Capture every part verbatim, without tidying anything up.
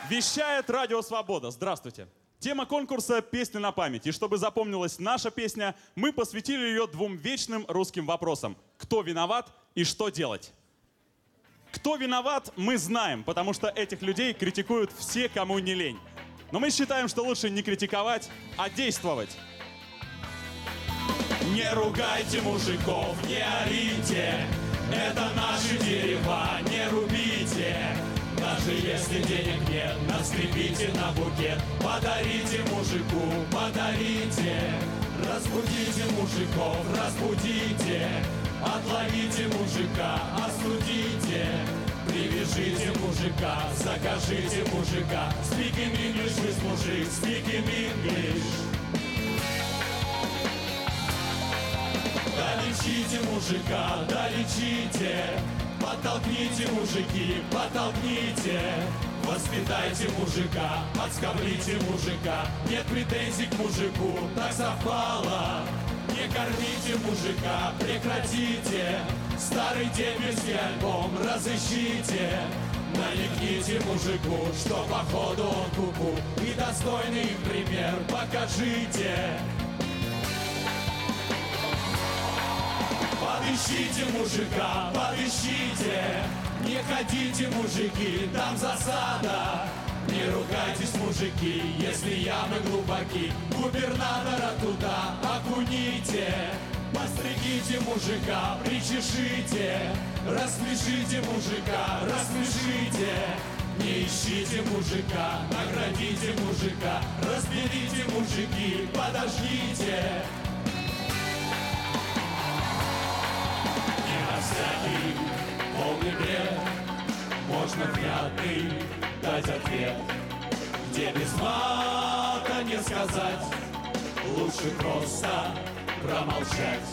Вещает Радио Свобода. Здравствуйте. Тема конкурса «Песня на память». И чтобы запомнилась наша песня, мы посвятили ее двум вечным русским вопросам. Кто виноват и что делать? Кто виноват, мы знаем, потому что этих людей критикуют все, кому не лень. Но мы считаем, что лучше не критиковать, а действовать. Не ругайте мужиков, не орите, это наши дерева, не рубите. Даже если денег нет, наскребите на букет. Подарите мужику, подарите. Разбудите мужиков, разбудите. Отловите мужика, остудите. Привяжите мужика, закажите мужика. Speaking English with мужик, speaking English. Долечите мужика, долечите. Подтолкните, мужики, подтолкните. Воспитайте мужика, отскоблите мужика. Нет претензий к мужику, так совпало. Не кормите мужика, прекратите. Старый дембельский альбом разыщите. Намекните мужику, что походу он куку, и достойный им пример покажите. Подыщите мужика, подыщите. Не ходите, мужики, там засада. Не ругайтесь, мужики, если ямы глубоки. Губернатора туда окуните. Постригите мужика, причешите. Рассмешите мужика, рассмешите. Не ищите мужика, наградите мужика. Разберите, мужики, подождите. Всякий полный бред можно внятный дать ответ, где без мата не сказать, лучше просто промолчать.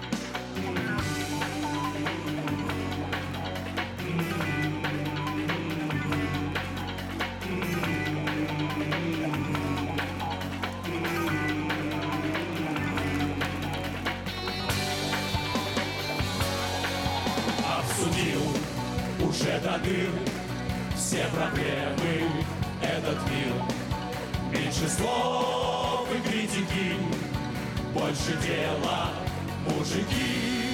Уже до дыр все проблемы, этот мир. Меньше слов и критики, больше дела, мужики.